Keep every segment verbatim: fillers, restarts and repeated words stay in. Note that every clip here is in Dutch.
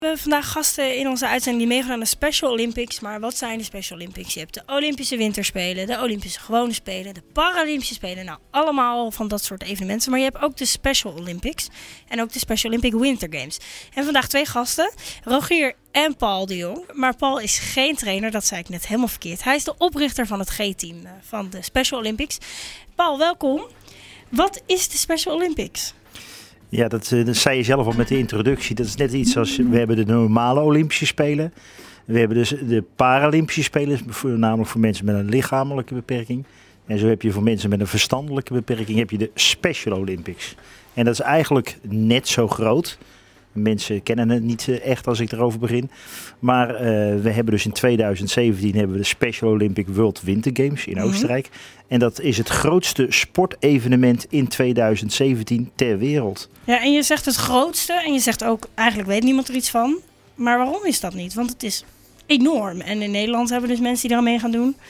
We hebben vandaag gasten in onze uitzending die meegaan aan de Special Olympics. Maar wat zijn de Special Olympics? Je hebt de Olympische Winterspelen, de Olympische Gewone Spelen, de Paralympische Spelen. Nou, allemaal van dat soort evenementen. Maar je hebt ook de Special Olympics en ook de Special Olympic Winter Games. En vandaag twee gasten, Rogier en Paul de Jong. Maar Paul is geen trainer, dat zei ik net helemaal verkeerd. Hij is de oprichter van het G-team van de Special Olympics. Paul, welkom. Wat is de Special Olympics? Ja, dat, dat zei je zelf al met de introductie. Dat is net iets als, we hebben de normale Olympische Spelen. We hebben dus de Paralympische Spelen, namelijk voor mensen met een lichamelijke beperking. En zo heb je voor mensen met een verstandelijke beperking, heb je de Special Olympics. En dat is eigenlijk net zo groot. Mensen kennen het niet echt als ik erover begin. Maar uh, we hebben dus in tweeduizend zeventien hebben we de Special Olympic World Winter Games in Oostenrijk. Mm-hmm. En dat is het grootste sportevenement in tweeduizend zeventien ter wereld. Ja, en je zegt het grootste en je zegt ook, eigenlijk weet niemand er iets van. Maar waarom is dat niet? Want het is enorm. En in Nederland hebben we dus mensen die eraan mee gaan doen.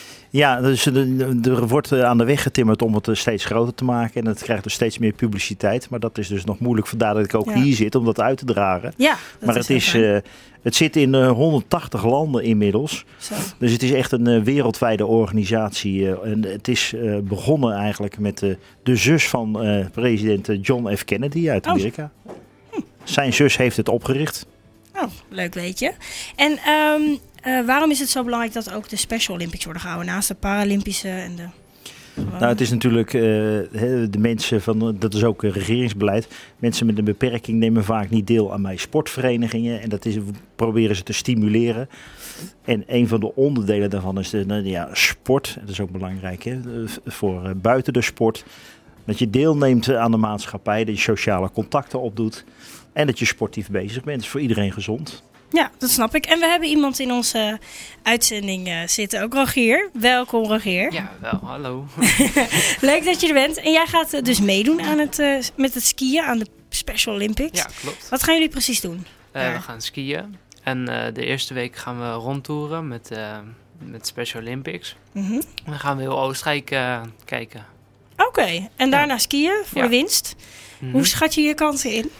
Ja, dus er wordt aan de weg getimmerd om het steeds groter te maken. En het krijgt dus steeds meer publiciteit. Maar dat is dus nog moeilijk. Vandaar dat ik ook ja. hier zit om dat uit te dragen. Ja, maar het, is, uh, het zit in uh, honderdtachtig landen inmiddels. Zo. Dus het is echt een uh, wereldwijde organisatie. Uh, en het is uh, begonnen eigenlijk met uh, de zus van uh, president John F. Kennedy uit Amerika. Oh. Hm. Zijn zus heeft het opgericht. Oh, leuk weet je. En um, uh, waarom is het zo belangrijk dat ook de Special Olympics worden gehouden naast de Paralympische en de... Nou, het is natuurlijk uh, de mensen van, dat is ook regeringsbeleid. Mensen met een beperking nemen vaak niet deel aan mijn sportverenigingen. En dat is, proberen ze te stimuleren. En een van de onderdelen daarvan is de nou, ja, sport. Dat is ook belangrijk hè, voor uh, buiten de sport. Dat je deelneemt aan de maatschappij, dat je sociale contacten opdoet. En dat je sportief bezig bent. Dat is voor iedereen gezond. Ja, dat snap ik. En we hebben iemand in onze uitzending uh, zitten, ook Rogier. Welkom Rogier. Ja, wel, hallo. Leuk dat je er bent. En jij gaat uh, dus meedoen aan het, uh, met het skiën aan de Special Olympics. Ja, klopt. Wat gaan jullie precies doen? Uh, we gaan skiën. En uh, de eerste week gaan we rondtoeren met, uh, met Special Olympics. Mm-hmm. En dan gaan we heel Oostenrijk uh, kijken. Oké, okay. En daarna ja. skiën voor ja. de winst. Mm-hmm. Hoe schat je je kansen in?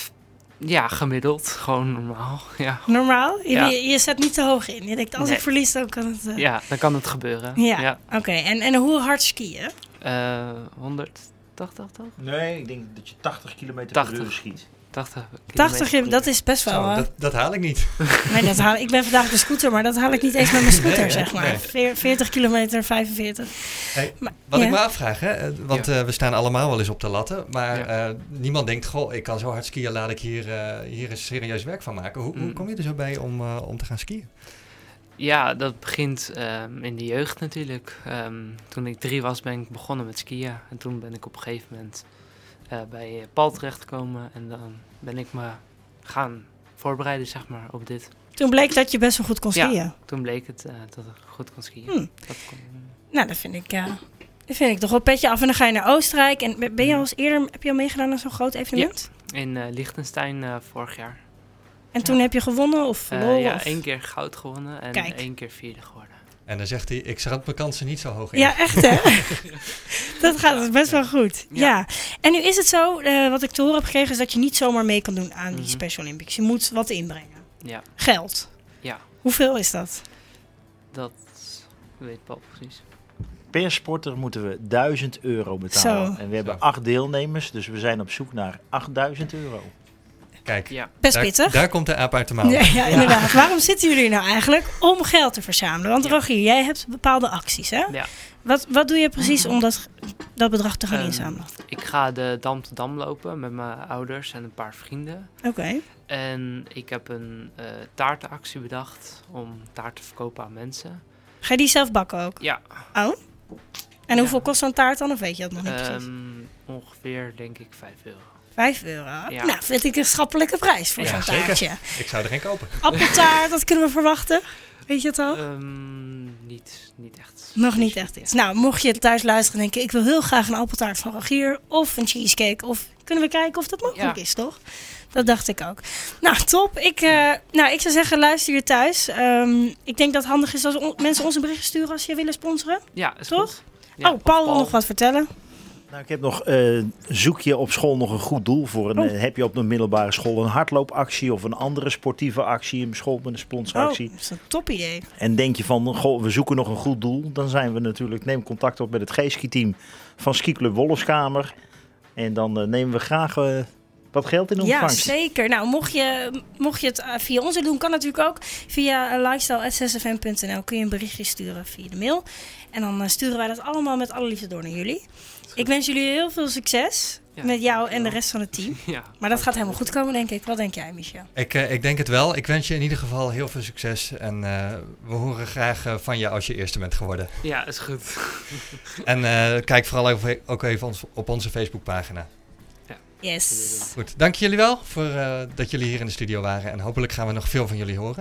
Ja, gemiddeld. Gewoon normaal. Ja. Normaal? Je, ja. je, je zet niet te hoog in. Je denkt, als nee. ik verlies, dan kan het... Uh... Ja, dan kan het gebeuren. Ja, ja. oké. Okay. En, en hoe hard skiën? Uh, honderdtachtig toch? Nee, ik denk dat je tachtig kilometer per uur schiet. tachtig, tachtig, dat is best wel... Zo, dat, dat haal ik niet. Nee, dat haal, ik ben vandaag de scooter, maar dat haal ik niet eens met mijn scooter, nee, zeg maar. Nee. veertig kilometer, vijfenveertig. Hey, maar, wat ja. ik me afvraag, hè, want ja. uh, we staan allemaal wel eens op de latten, maar ja. uh, niemand denkt, goh, ik kan zo hard skiën, laat ik hier, uh, hier eens serieus werk van maken. Hoe, mm. hoe kom je er zo bij om, uh, om te gaan skiën? Ja, dat begint um, in de jeugd natuurlijk. Um, toen ik drie was, ben ik begonnen met skiën. En toen ben ik op een gegeven moment uh, bij Paul terechtgekomen. En dan ben ik me gaan voorbereiden, zeg maar, op dit. Toen bleek dat je best wel goed kon skiën? Ja, toen bleek het uh, dat ik goed kon skiën. Hmm. Dat kon, uh... Nou, dat vind ik... Uh... Dat vind ik toch wel petje af. En dan ga je naar Oostenrijk. En ben je al eens eerder, heb je al meegedaan aan zo'n groot evenement? Ja, in uh, Liechtenstein uh, vorig jaar. En toen ja. heb je gewonnen of verloren? Uh, ja, of? één keer goud gewonnen en Kijk. één keer vierde geworden. En dan zegt hij, ik schat mijn kansen niet zo hoog in. Ja, echt hè? Dat gaat dus best wel goed. Ja. ja. En nu is het zo, uh, wat ik te horen heb gekregen, is dat je niet zomaar mee kan doen aan die mm-hmm. Special Olympics. Je moet wat inbrengen. Ja. Geld. Ja. Hoeveel is dat? Dat weet Paul precies. Per sporter moeten we duizend euro betalen. Zo. En we hebben Zo. acht deelnemers, dus we zijn op zoek naar achtduizend euro. Kijk, ja. Best daar, pittig. Daar komt de aap uit de mouw. Ja, ja, inderdaad. Ja. Waarom zitten jullie nou eigenlijk? Om geld te verzamelen. Want ja. Rogier, jij hebt bepaalde acties, hè? Ja. Wat, wat doe je precies om dat, dat bedrag te gaan um, inzamelen? Ik ga de Dam te Dam lopen met mijn ouders en een paar vrienden. Oké. Okay. En ik heb een uh, taartenactie bedacht om taart te verkopen aan mensen. Ga je die zelf bakken ook? Ja. Oh? En hoeveel ja. kost zo'n taart dan? Of weet je dat nog niet precies? Um, ongeveer, denk ik, vijf euro. Vijf euro? Ja. Nou, vind ik een schappelijke prijs voor ja, zo'n zeker. taartje. Ik zou er geen kopen. Appeltaart, dat kunnen we verwachten. Weet je het al? Um, niet, niet echt. Nog niet echt iets. Nou, mocht je thuis luisteren en denken, ik wil heel graag een appeltaart van Rogier of een cheesecake. Of kunnen we kijken of dat mogelijk ja. is, toch? Dat dacht ik ook. Nou, top. Ik, uh, nou, ik zou zeggen, luister je thuis. Um, ik denk dat het handig is als on- mensen ons een bericht sturen als je willen sponsoren. Ja, is toch? Goed. Ja, oh, Paul wil Paul. nog wat vertellen. Nou, ik heb nog, uh, zoek je op school nog een goed doel voor? Een, oh. uh, heb je op een middelbare school een hardloopactie of een andere sportieve actie, een school met een sponsoractie? Oh, dat is een top idee. En denk je van, goh, we zoeken nog een goed doel, dan zijn we natuurlijk, neem contact op met het G-ski-team van Skiclub Wolfskamer. En dan uh, nemen we graag uh, wat geld in ontvangst. Ja, zeker. Nou, mocht je, mocht je het uh, via ons doen, kan natuurlijk ook. Via lifestyle at zes f m punt n l kun je een berichtje sturen via de mail. En dan uh, sturen wij dat allemaal met alle liefde door naar jullie. Ik wens jullie heel veel succes ja, met jou en de rest van het team. Ja, maar dat gaat helemaal goed komen, denk ik. Wat denk jij, Michel? Ik, uh, ik denk het wel. Ik wens je in ieder geval heel veel succes. En uh, we horen graag uh, van je als je eerste bent geworden. Ja, is goed. En uh, kijk vooral ook, ook even ons, op onze Facebookpagina. Ja. Yes. Goed, dank jullie wel voor uh, dat jullie hier in de studio waren. En hopelijk gaan we nog veel van jullie horen.